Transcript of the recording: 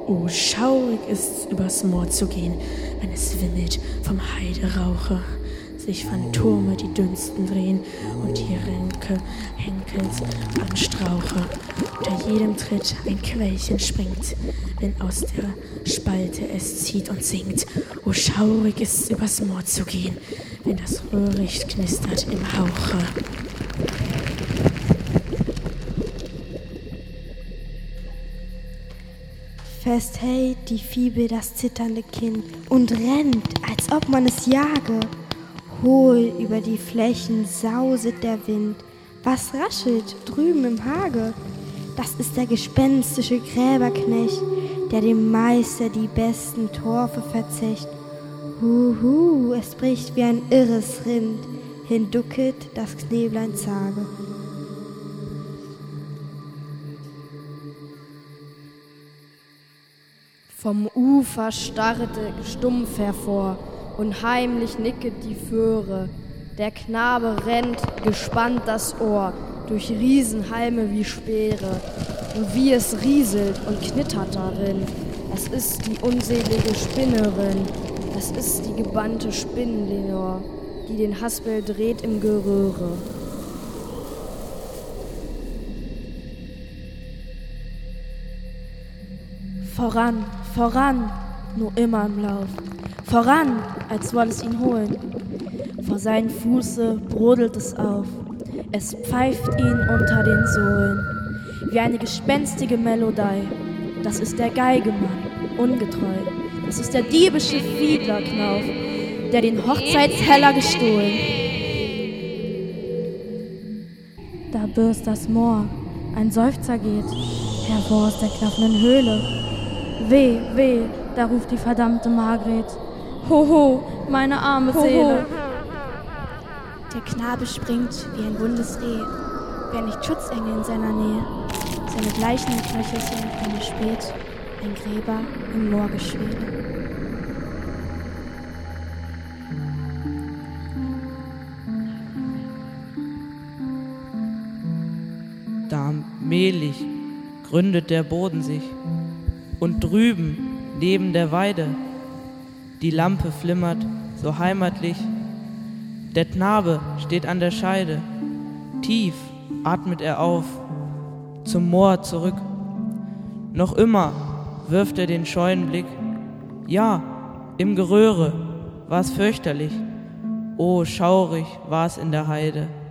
Oh, schaurig ist's, übers Moor zu gehen, wenn es wimmelt vom Heiderauche, sich Phantome die Dünsten drehen und die Ränke Henkels am Strauche. Unter jedem Tritt ein Quellchen springt, wenn aus der Spalte es zieht und singt. Oh, schaurig ist's, übers Moor zu gehen, wenn das Röhricht knistert im Hauche. Fest hält die Fibel das zitternde Kind und rennt, als ob man es jage. Hohl über die Flächen sauset der Wind. Was raschelt drüben im Hage? Das ist der gespenstische Gräberknecht, der dem Meister die besten Torfe verzecht. Huhu, es bricht wie ein irres Rind, hinducket das Kneblein zage. Vom Ufer starrete stumpf hervor und heimlich nicket die Föhre. Der Knabe rennt, gespannt das Ohr, durch Riesenhalme wie Speere. Und wie es rieselt und knittert darin, es ist die unselige Spinnerin, es ist die gebannte Spinnenlenor, die den Haspel dreht im Geröhre. Voran, voran, nur immer im Lauf. Voran, als woll es ihn holen. Vor seinem Fuße brodelt es auf. Es pfeift ihn unter den Sohlen. Wie eine gespenstige Melodie. Das ist der Geigemann, ungetreu. Das ist der diebische Fiedlerknauf, der den Hochzeitsheller gestohlen. Da bürst das Moor, ein Seufzer geht hervor aus der klaffenden Höhle. Weh, weh, da ruft die verdammte Margret. Hoho, meine arme Seele. Der Knabe springt wie ein wundes Reh, wie ein Schutzengel in seiner Nähe. Seine bleichen Knöchel sind eine spät, ein Gräber im Moorgeschwede. Da mehlig gründet der Boden sich, und drüben neben der Weide die Lampe flimmert so heimatlich. Der Knabe steht an der Scheide, tief atmet er auf, zum Moor zurück. Noch immer wirft er den scheuen Blick. Ja, im Geröhre war's fürchterlich, oh, schaurig war's in der Heide.